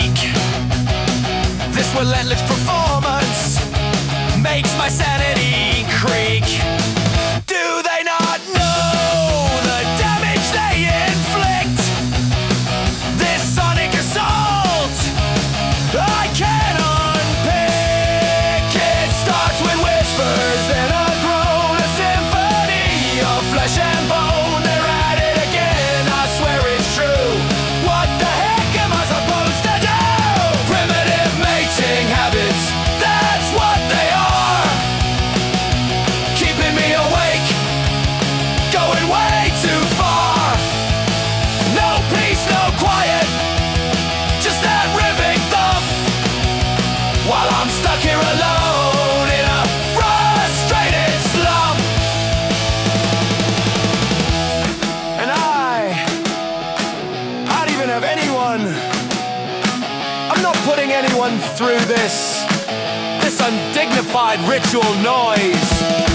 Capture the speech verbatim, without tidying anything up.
week. This relentless performance makes my sanity creak. Do they not know the damage they inflict? This sonic assault I can't unpick. It starts with whispers, then a groan, a symphony of flesh and bone. They're at it again, I swear it's true. What the heck am I supposed to do? Primitive mating habits, that's what they are. Keeping me awake, going way too far. No peace, no quiet, just that ripping thump. While I'm stuck here alone in a frustrated slump. And I, I don't even have anyone. I'm not putting anyone through this, this undignified ritual noise.